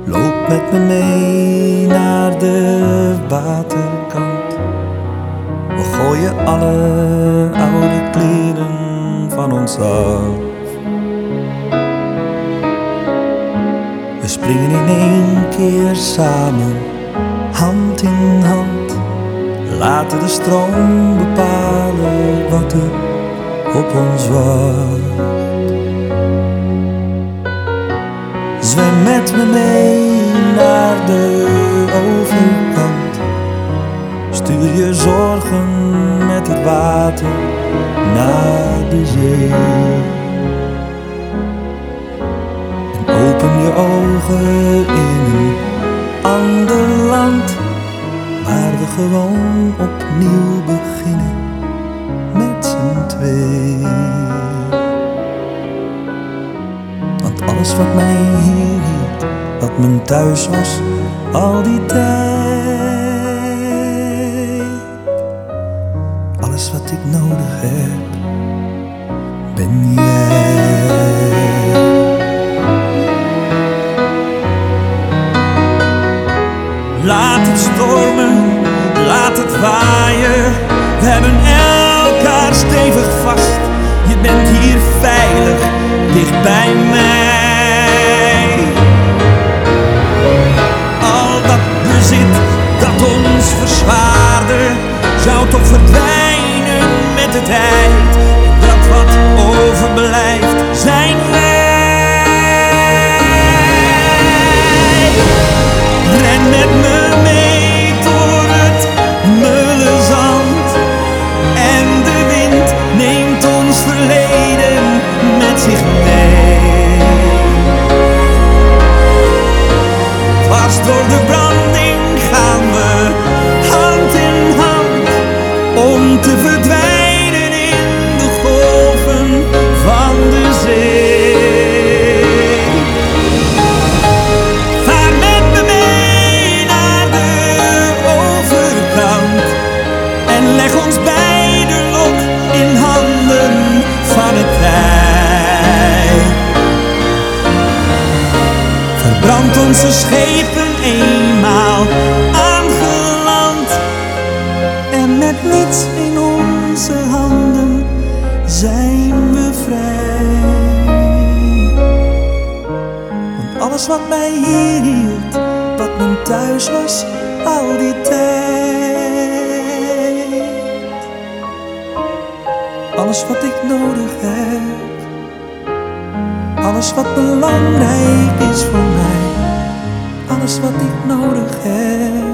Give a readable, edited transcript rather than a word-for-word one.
Loop met me mee naar de waterkant. We gooien alle oude kleren van ons af. We springen in één keer samen, hand in hand. Laten de stroom bepalen wat er op ons wacht. Zwem met me mee naar de overkant. Stuur je zorgen met het water naar de zee. En open je ogen in een ander land, waar we gewoon opnieuw beginnen met z'n twee. Want alles wat mij hier hield, wat mijn thuis was al die tijd, alles wat ik nodig heb, ben jij. Laat het stormen, laat het waaien, we hebben elkaar stevig vast. Je bent hier veilig, dicht bij mij. Al dat bezit dat ons verzwaarde, zou toch verdwijnen met de tijd. Dat wat overblijft zijn wij. Ren met me mee door het mulle zand, en de wind neemt ons verleden met zich mee. Dwars door de branding gaan we hand in hand, om te verdwijnen in de golven van de zee. Vaar met me mee naar de overkant en leg ons beiden lot in handen van het tij. Verbrand onze schepen eenmaal aangeland, en met niets in onze handen zijn we vrij. Want alles wat mij hier hield, wat mijn thuis was al die tijd, alles wat ik nodig heb, alles wat belangrijk is voor mij, alles wat ik nodig heb.